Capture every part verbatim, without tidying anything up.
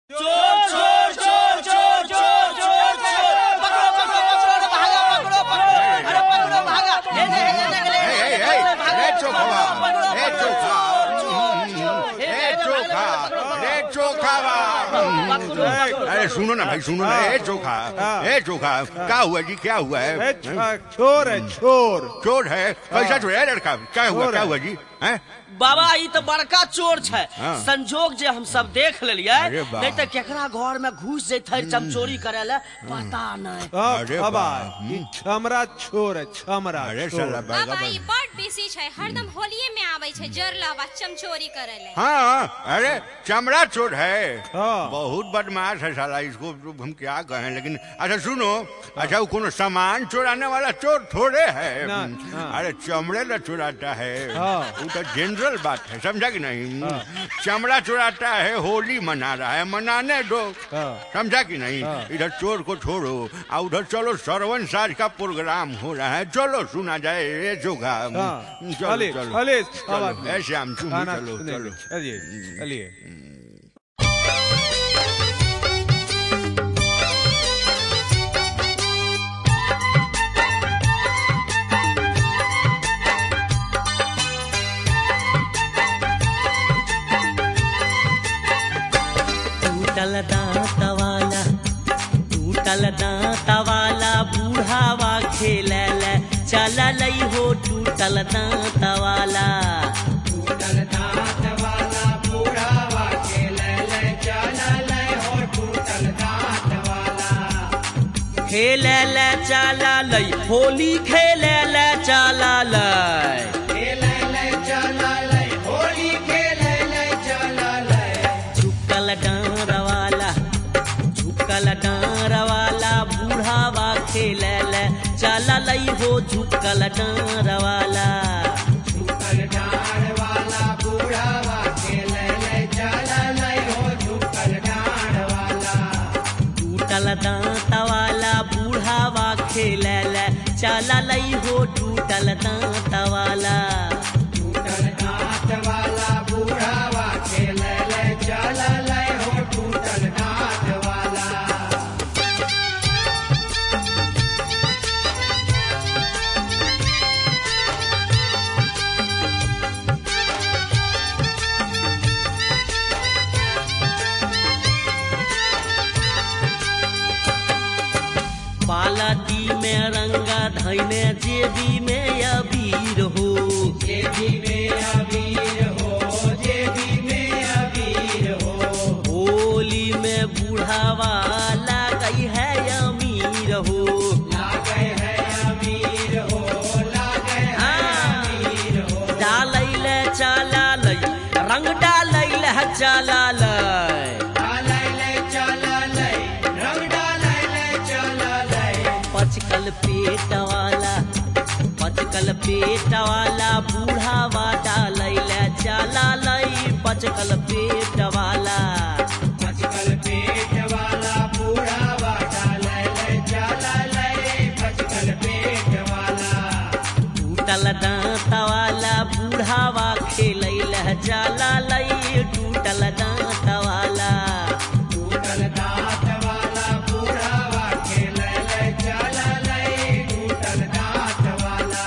चोर चोर चोर चोर चोर चोर चोर पकड़ो पकड़ो पकड़ो भागा पकड़ो पकड़ो अरे पकड़ो भागा हे हे हे हे रे चोखा रे चोखा रे चोखा रे चोखा अरे सुनो ना भाई सुनो ना ए चोखा ए चोखा क्या हुआ जी क्या हुआ है? चोर है चोर चोर है कैसा चोर है लड़का क्या हुआ क्या हुआ जी हैं? बाबा ई तो बड़का चोर है। संजोग जे हम सब देख लेलिए नहीं तो केकरा घर में घुस जैते चमचोरी करे ले पता नहीं। अरे बाबा छमरा चोर है छमरा अरे चोर। साला बाबा ई बड़ बेसी छै हरदम होलिये में आवे छै जर लावा चमचोरी करे ले। हाँ अरे चमड़ा चोर है हाँ। बहुत बदमाश है साला इसको हम क्या कहें लेकिन अच्छा सुनो अच्छा वो कोनो सामान चुराने वाला चोर थोड़े है अरे चमड़े न चुराता है वो तो जनरल बात है समझा कि नहीं? चमड़ा चुराता है होली मना रहा है मनाने दो समझा कि नहीं? इधर चोर को छोड़ो और उधर चलो श्रवण साज का प्रोग्राम हो रहा है चलो सुना जाए ये जोगा चलो चलो ऐसे हम चलो चलो चलिए चलिए टूटल दांत वाला टूटल दांत वाला बूढ़ावा खेले ले चल लई हो टूटल दांत वाला टूटल दांत वाला बूढ़ावा खेले ले चल लई हो टूटल दांत वाला खेले ले चल लई होली खेले ले चल लई खेले ले चल लई होली खेले ले चल लई झुकल डांर वाला झुकल डांर वाला बूढ़ावा खेले ले चल लई हो झुकल डांर वाला टूटल डांड वाला बूढ़ावा खेले ले चल लई हो टूटल डांड वाला टूटल दांत वाला बूढ़ावा खेले ले चल लई हो टूटल दांत वाला टूटल दांत वाला बूढ़ावा खेले ले चल लई हो टूटल दांत वाला बालाटी में रंगा धैने जेबी में अबीर हो जेबी में अबीर हो जेबी में अबीर हो होली में बूढ़ावा लागई है अमीर हो लागे है अमीर हो लागे है अमीर हो डालैले चला लई रंग डालैले चला लई डालैले चला लई रंग डालैले चला लई पचकल पेट वाला पचकल पेट वाला बूढ़ावा डालैले चला लई पचकल पेट वाला पचकल पेट वाला बूढ़ावा डालैले चला लई पचकल पेट वाला टूटल दांत वाला बूढ़ावा खेलैले चला लई टूटल दांत वाला टूटल दांत वाला बूढ़ावा खेले ले चला लई टूटल दांत वाला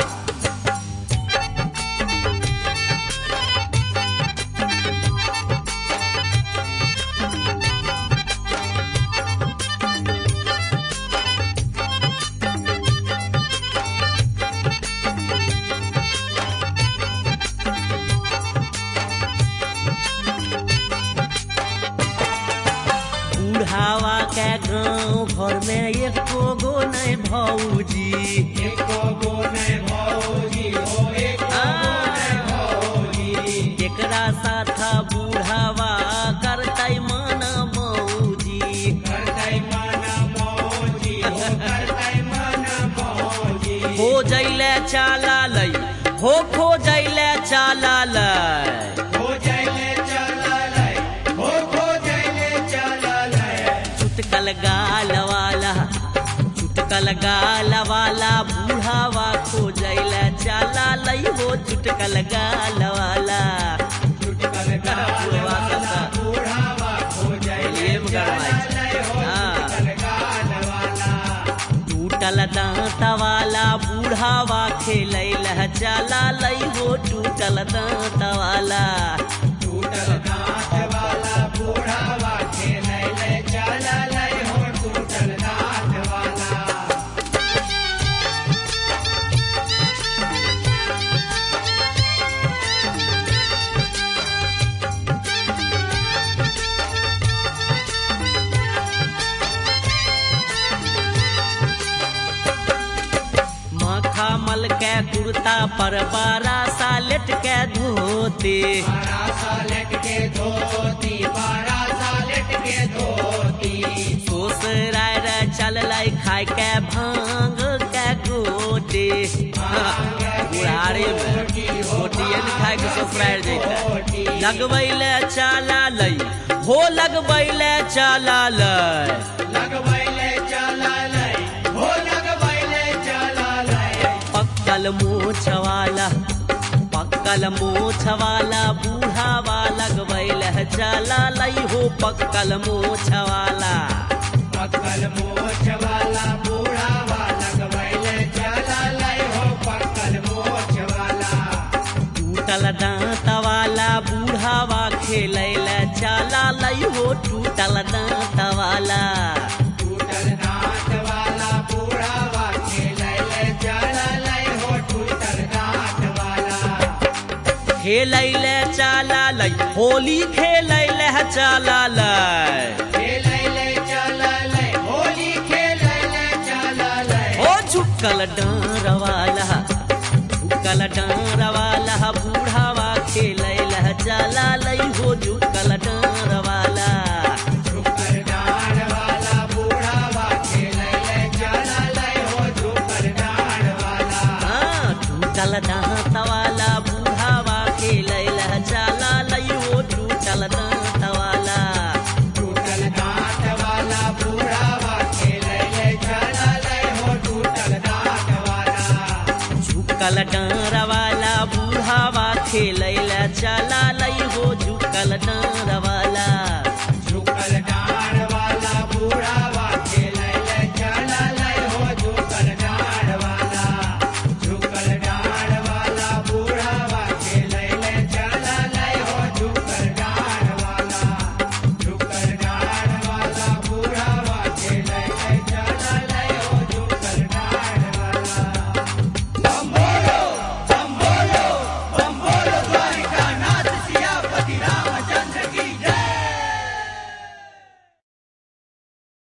बूढ़ावा के गांव भर में एको गो नहीं भौजी एको गो नहीं भौजी हो एको गो नहीं भौजी एकरा साथा बूढ़ावा करतै मन मौजी करतै मन मौजी हो करतै मन मौजी हो जैले चाला लई हो खो जैले चाला लई हो जैले चला लई हो खो जैले चला लई चुटकल गाल वाला चुटकल गाल वाला बूढ़ावा खो जैले चाला लई हो चुटकल गाल वाला टूटल गाल वाला बूढ़ावा खो जैले बूढ़ावा खेलैला चला लई हो टूटल दांत वाला टूटल दांत वाला बूढ़ावा खेलै ले चला लई हो टूटल दांत वाला। मखा मल के कुर्ता पर बारह सालेट के धोती बारह सालेट के धोती बारह सालेट के धोती सोसराय रे चल लाई खाए के भांग के गोटी बुढ़ारी में गोटिए न खाए के सोसराय जैता लगबैले चला लई हो लगबैले चला लई लगबैले चला लई हो लगबैले चला लई। पक्कल मूछ वाला पक्कल मूछ वाला बूढ़ावा लगबैले चला लई हो पक्कल मूछ वाला पक्कल मोछ वाला बूढ़ावा लगबैले चला लई हो पक्कल मोछ वाला। टूटल दांत वाला बूढ़ावा खेलैला चला लई हो टूटल दांत वाला टूटल दांत वाला बूढ़ावा खेलै ले चला लई हो टूटल दांत वाला। खेलैले चला लई होली खेलैले चला लई खेलै ले चला लई होली खेलै ले चला लई। ओ झुकल डांर वाला झुकल डांर वाला बूढ़ावा खेलैला चला लई हो झुकल डांर वाला झुकल डांड वाला बूढ़ावा खेलै ले चला लई हो झुकल डांड वाला। हाँ टूटल दांत वाला बूढ़ावा खेलैला चला लई हो टूटल दांत वाला टूटल दांत वाला बूढ़ावा खेलै ले चला लई हो टूटल दांत वाला। झुकल डांर वाला बूढ़ावा खेलैला चला लई हो झुकल डांर वाला।